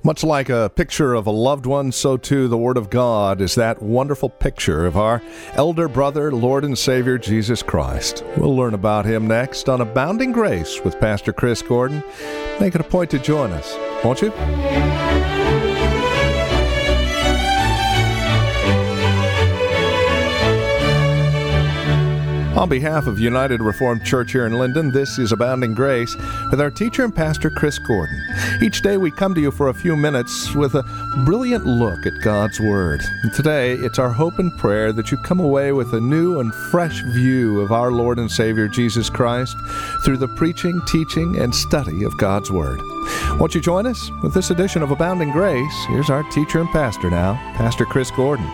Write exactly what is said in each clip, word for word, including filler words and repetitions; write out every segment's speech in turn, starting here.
Much like a picture of a loved one, so too the Word of God is that wonderful picture of our elder brother, Lord and Savior, Jesus Christ. We'll learn about him next on Abounding Grace with Pastor Chris Gordon. Make it a point to join us, won't you? On behalf of United Reformed Church here in Linden, this is Abounding Grace with our teacher and pastor, Chris Gordon. Each day we come to you for a few minutes with a brilliant look at God's Word. And today, it's our hope and prayer that you come away with a new and fresh view of our Lord and Savior, Jesus Christ, through the preaching, teaching, and study of God's Word. Won't you join us with this edition of Abounding Grace? Here's our teacher and pastor now, Pastor Chris Gordon.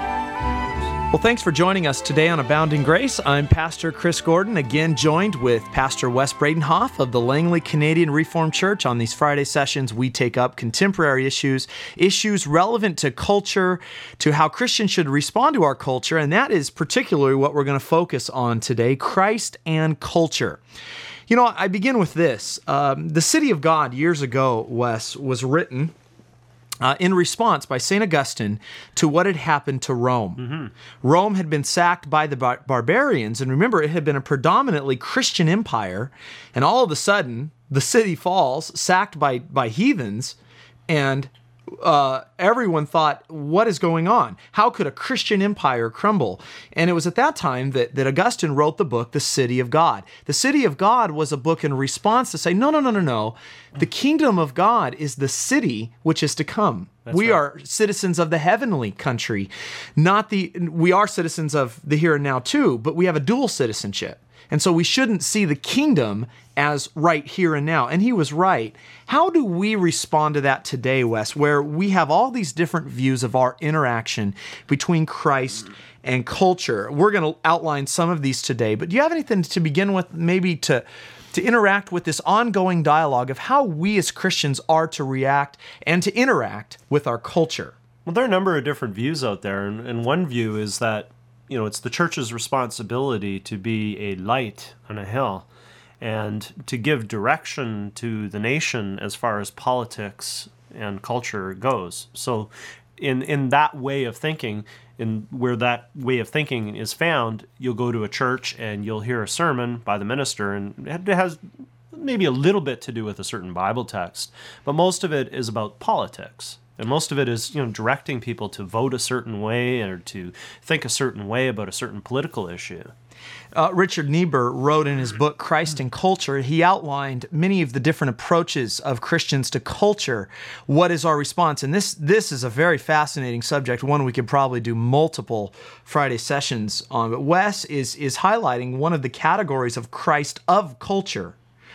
Well, thanks for joining us today on Abounding Grace. I'm Pastor Chris Gordon, again joined with Pastor Wes Bradenhoff of the Langley Canadian Reformed Church. On these Friday sessions, we take up contemporary issues, issues relevant to culture, to how Christians should respond to our culture, and that is particularly what we're going to focus on today, Christ and culture. You know, I begin with this. Um, the City of God, years ago, Wes, was written Uh, in response by Saint Augustine to what had happened to Rome. Mm-hmm. Rome had been sacked by the bar- barbarians, and remember, it had been a predominantly Christian empire, and all of a sudden, the city falls, sacked by, by heathens, and uh, everyone thought, what is going on? How could a Christian empire crumble? And it was at that time that, that Augustine wrote the book, The City of God. The City of God was a book in response to say, no, no, no, no, no. The kingdom of God is the city which is to come. That's we right. are citizens of the heavenly country, not the, we are citizens of the here and now too, but we have a dual citizenship. And so we shouldn't see the kingdom as right here and now. And he was right. How do we respond to that today, Wes, where we have all these different views of our interaction between Christ and culture? We're going to outline some of these today, but do you have anything to begin with, maybe to, to interact with this ongoing dialogue of how we as Christians are to react and to interact with our culture? Well, there are a number of different views out there, and, and one view is that you know, it's the church's responsibility to be a light on a hill and to give direction to the nation as far as politics and culture goes. So in in that way of thinking, in where that way of thinking is found, you'll go to a church and you'll hear a sermon by the minister, and it has maybe a little bit to do with a certain Bible text, but most of it is about politics. And most of it is, you know, directing people to vote a certain way or to think a certain way about a certain political issue. Uh, Richard Niebuhr wrote in his book, Christ and Culture, he outlined many of the different approaches of Christians to culture. What is our response? And this this is a very fascinating subject, one we could probably do multiple Friday sessions on. But Wes is, is highlighting one of the categories of Christ of culture,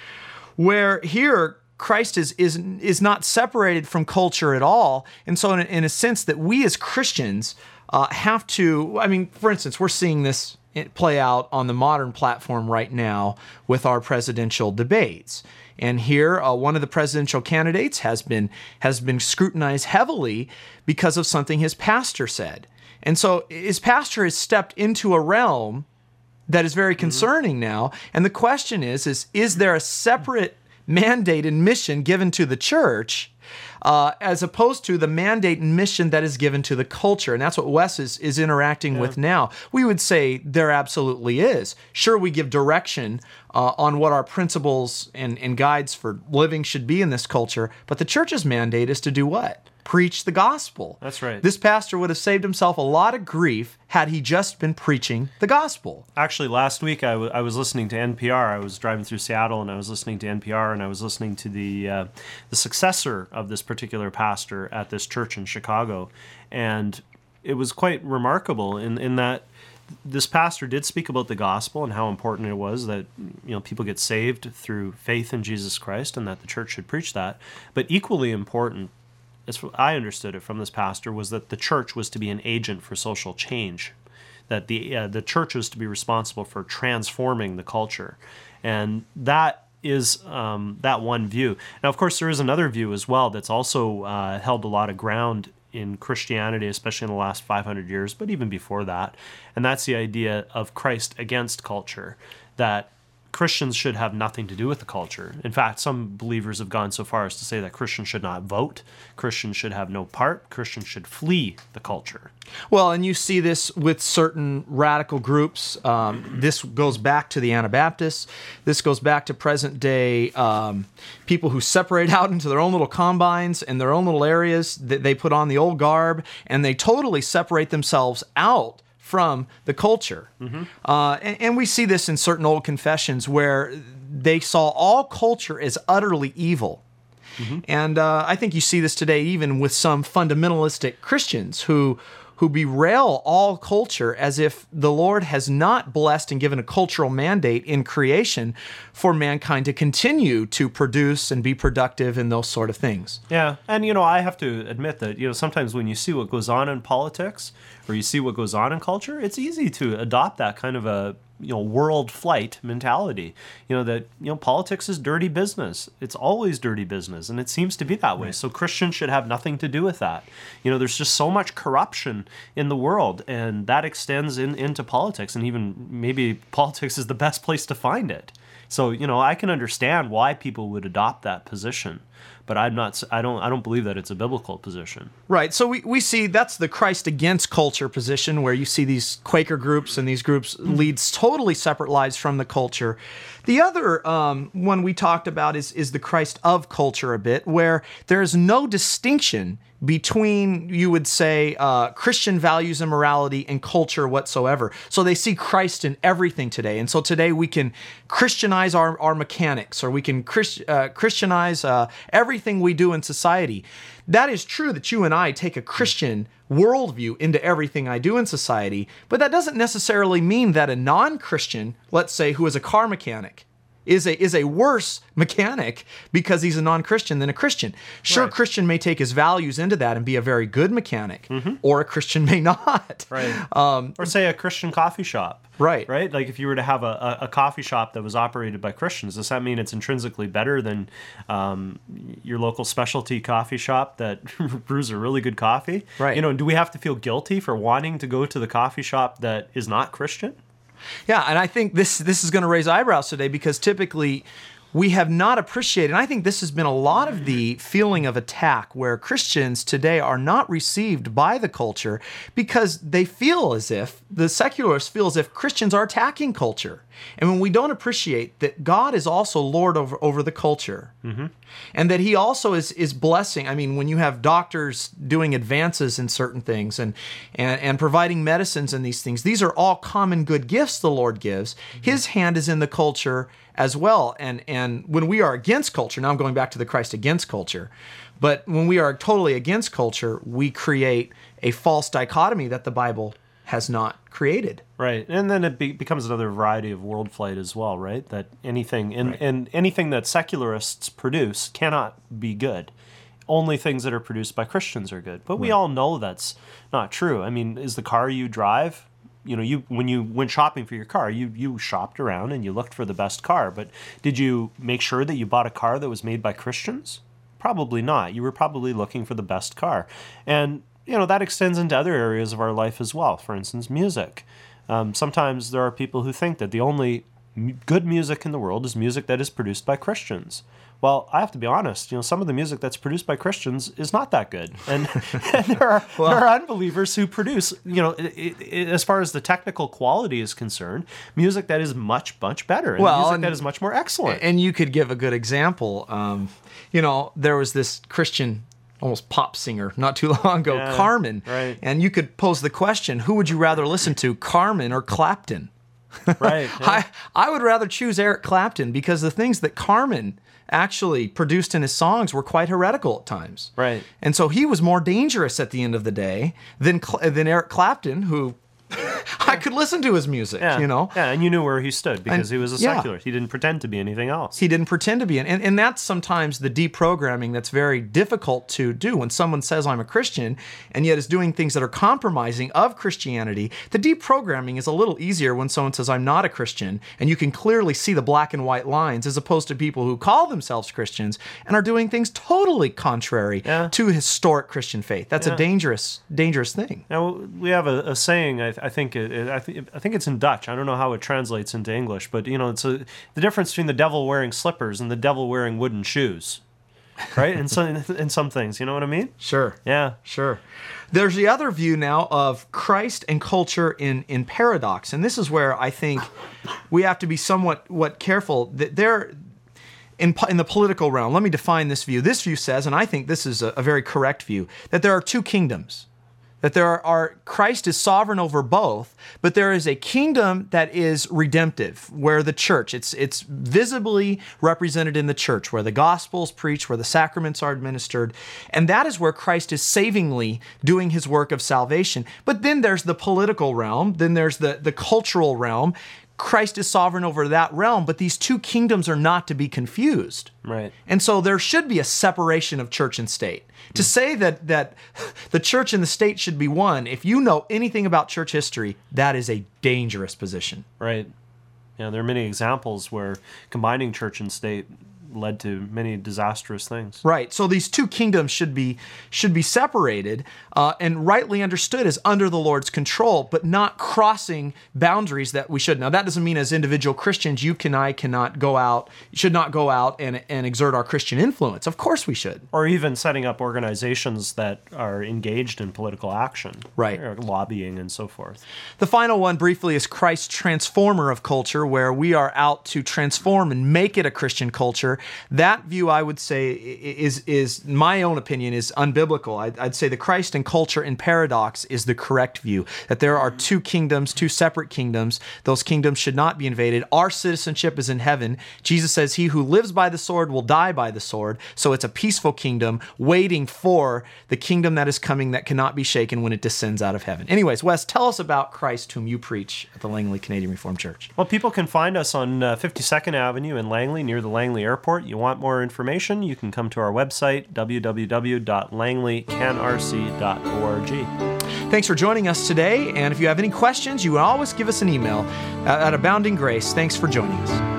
where here Christ is is is not separated from culture at all. And so in a, in a sense that we as Christians uh, have to, I mean, for instance, we're seeing this play out on the modern platform right now with our presidential debates. And here, uh, one of the presidential candidates has been has been scrutinized heavily because of something his pastor said. And so his pastor has stepped into a realm that is very concerning mm-hmm. now. And the question is, is, is there a separate mandate and mission given to the church uh, as opposed to the mandate and mission that is given to the culture? And that's what Wes is, is interacting yeah. with now. We would say there absolutely is. Sure, we give direction uh, on what our principles and, and guides for living should be in this culture, but the church's mandate is to do what? Preach the gospel. That's right. This pastor would have saved himself a lot of grief had he just been preaching the gospel. Actually, last week I, w- I was listening to N P R. I was driving through Seattle, and I was listening to N P R, and I was listening to the uh, the successor of this particular pastor at this church in Chicago, and it was quite remarkable in in that this pastor did speak about the gospel and how important it was that you know people get saved through faith in Jesus Christ, and that the church should preach that. But equally important, as I understood it from this pastor, was that the church was to be an agent for social change, that the uh, the church was to be responsible for transforming the culture, and that is um, that one view. Now, of course, there is another view as well that's also uh, held a lot of ground in Christianity, especially in the last five hundred years, but even before that, and that's the idea of Christ against culture, that Christians should have nothing to do with the culture. In fact, some believers have gone so far as to say that Christians should not vote, Christians should have no part, Christians should flee the culture. Well, and you see this with certain radical groups. Um, this goes back to the Anabaptists. This goes back to present day um, people who separate out into their own little combines and their own little areas. That they put on the old garb and they totally separate themselves out from the culture. Mm-hmm. Uh, and, and we see this in certain old confessions where they saw all culture as utterly evil. Mm-hmm. And uh, I think you see this today even with some fundamentalistic Christians who who bewail all culture as if the Lord has not blessed and given a cultural mandate in creation for mankind to continue to produce and be productive and those sort of things. Yeah, and you know, I have to admit that, you know, sometimes when you see what goes on in politics or you see what goes on in culture, it's easy to adopt that kind of a, you know, world flight mentality. You know, that, you know, politics is dirty business. It's always dirty business, and it seems to be that way. Right. So Christians should have nothing to do with that. You know, there's just so much corruption in the world, and that extends in, into politics, and even maybe politics is the best place to find it. So, you know, I can understand why people would adopt that position. But I'm not. I don't. I don't believe that it's a biblical position. Right. So we, we see that's the Christ against culture position, where you see these Quaker groups and these groups lead totally separate lives from the culture. The other um, one we talked about is is the Christ of culture a bit, where there is no distinction between, you would say, uh, Christian values and morality and culture whatsoever. So they see Christ in everything today. And so today we can Christianize our, our mechanics, or we can Christ, uh, Christianize uh, everything we do in society. That is true that you and I take a Christian worldview into everything I do in society, but that doesn't necessarily mean that a non-Christian, let's say, who is a car mechanic, is a is a worse mechanic because he's a non-Christian than a Christian. Sure, right. Christian may take his values into that and be a very good mechanic, mm-hmm. or a Christian may not. Right. Um, or say a Christian coffee shop. Right. Right? Like if you were to have a, a, a coffee shop that was operated by Christians, does that mean it's intrinsically better than um, your local specialty coffee shop that brews a really good coffee? Right. You know, do we have to feel guilty for wanting to go to the coffee shop that is not Christian? Yeah, and I think this this is going to raise eyebrows today, because typically we have not appreciated, and I think this has been a lot of the feeling of attack where Christians today are not received by the culture because they feel as if, the secularists feel as if Christians are attacking culture. And when we don't appreciate that God is also Lord over, over the culture, mm-hmm. and that he also is is blessing. I mean, when you have doctors doing advances in certain things and, and, and providing medicines and these things, these are all common good gifts the Lord gives. Mm-hmm. His hand is in the culture as well. And, and when we are against culture, now I'm going back to the Christ against culture, but when we are totally against culture, we create a false dichotomy that the Bible has not created. Right. And then it be- becomes another variety of world flight as well, right? That anything and, right. and anything that secularists produce cannot be good. Only things that are produced by Christians are good. But we right. all know that's not true. I mean, is the car you drive, you know, you when you went shopping for your car, you you shopped around and you looked for the best car, but did you make sure that you bought a car that was made by Christians? Probably not. You were probably looking for the best car. And you know, that extends into other areas of our life as well. For instance, music. Um, sometimes there are people who think that the only m- good music in the world is music that is produced by Christians. Well, I have to be honest, you know, some of the music that's produced by Christians is not that good. And, and there are well, there are unbelievers who produce, you know, it, it, as far as the technical quality is concerned, music that is much, much better. And well, music and, that is much more excellent. And you could give a good example. Um, you know, there was this Christian almost pop singer not too long ago, yeah, Carmen. Right. And you could pose the question, who would you rather listen to, Carmen or Clapton? Right. Yeah. I, I would rather choose Eric Clapton because the things that Carmen actually produced in his songs were quite heretical at times. Right. And so he was more dangerous at the end of the day than than Eric Clapton, who I could listen to his music, yeah. you know? Yeah, and you knew where he stood because and, he was a yeah. secularist. He didn't pretend to be anything else. He didn't pretend to be. And, and that's sometimes the deprogramming that's very difficult to do. When someone says, I'm a Christian, and yet is doing things that are compromising of Christianity, the deprogramming is a little easier when someone says, I'm not a Christian, and you can clearly see the black and white lines, as opposed to people who call themselves Christians and are doing things totally contrary yeah. to historic Christian faith. That's yeah. a dangerous, dangerous thing. Now, we have a, a saying, I, I think, think it, it I think I think it's in Dutch. I don't know how it translates into English, but you know, it's a, the difference between the devil wearing slippers and the devil wearing wooden shoes, right? in some in some things, you know what I mean? Sure. Yeah. Sure. There's the other view now of Christ and culture in, in paradox, and this is where I think we have to be somewhat what careful that there. In, in the political realm, let me define this view. This view says, and I think this is a, a very correct view, that there are two kingdoms. That there are, are, Christ is sovereign over both, but there is a kingdom that is redemptive, where the church, it's, it's visibly represented in the church, where the gospel is preached, where the sacraments are administered, and that is where Christ is savingly doing his work of salvation. But then there's the political realm, then there's the, the cultural realm. Christ is sovereign over that realm, but these two kingdoms are not to be confused. Right. And so there should be a separation of church and state. Mm. To say that that the church and the state should be one, if you know anything about church history, that is a dangerous position. Right. Yeah, there are many examples where combining church and state led to many disastrous things. Right. So these two kingdoms should be should be separated uh, and rightly understood as under the Lord's control, but not crossing boundaries that we should. Now, that doesn't mean as individual Christians, you and I cannot go out, should not go out and, and exert our Christian influence. Of course we should. Or even setting up organizations that are engaged in political action. Right. Or lobbying and so forth. The final one, briefly, is Christ's transformer of culture, where we are out to transform and make it a Christian culture. That view, I would say, is, is my own opinion, is unbiblical. I'd, I'd say the Christ and culture in paradox is the correct view, that there are two kingdoms, two separate kingdoms. Those kingdoms should not be invaded. Our citizenship is in heaven. Jesus says, he who lives by the sword will die by the sword. So it's a peaceful kingdom waiting for the kingdom that is coming that cannot be shaken when it descends out of heaven. Anyways, Wes, tell us about Christ whom you preach at the Langley Canadian Reformed Church. Well, people can find us on uh, fifty-second Avenue in Langley, near the Langley Airport. You want more information, you can come to our website, w w w dot langley can r c dot org. Thanks for joining us today, and if you have any questions, you can always give us an email at Abounding Grace. Thanks for joining us.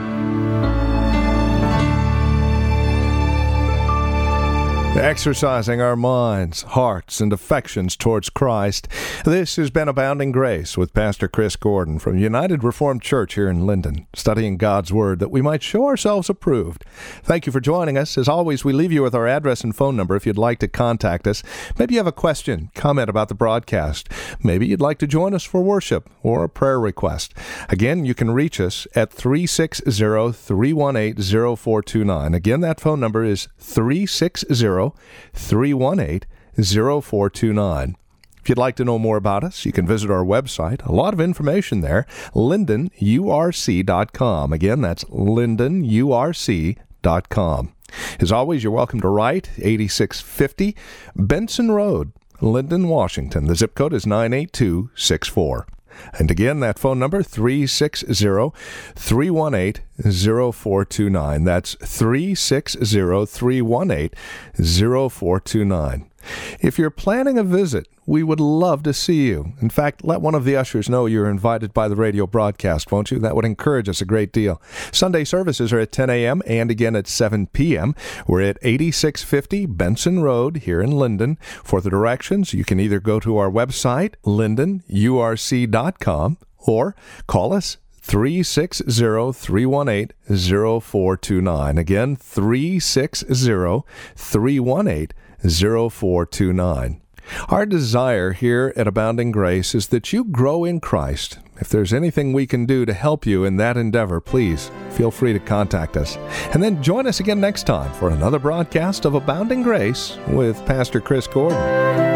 Exercising our minds, hearts, and affections towards Christ. This has been Abounding Grace with Pastor Chris Gordon from United Reformed Church here in Linden, studying God's Word that we might show ourselves approved. Thank you for joining us. As always, we leave you with our address and phone number if you'd like to contact us. Maybe you have a question, comment about the broadcast. Maybe you'd like to join us for worship or a prayer request. Again, you can reach us at three six zero, three one eight, zero four two nine. Again, that phone number is three six zero, three one eight, zero four two nine. If you'd like to know more about us, you can visit our website. A lot of information there, linden u r c dot com. Again, that's linden u r c dot com. As always, you're welcome to write, eighty-six fifty Benson Road, Linden, Washington. The zip code is nine eight two six four. And again, that phone number, three six zero, three one eight, zero four two nine. That's three six zero, three one eight, zero four two nine. If you're planning a visit, we would love to see you. In fact, let one of the ushers know you're invited by the radio broadcast, won't you? That would encourage us a great deal. Sunday services are at ten a.m. and again at seven p.m. We're at eighty-six fifty Benson Road here in Linden. For the directions, you can either go to our website, linden u r c dot com, or call us three six zero, three one eight, zero four two nine. Again, three six zero, three one eight, zero four two nine. Our desire here at Abounding Grace is that you grow in Christ. If there's anything we can do to help you in that endeavor, please feel free to contact us. And then join us again next time for another broadcast of Abounding Grace with Pastor Chris Gordon.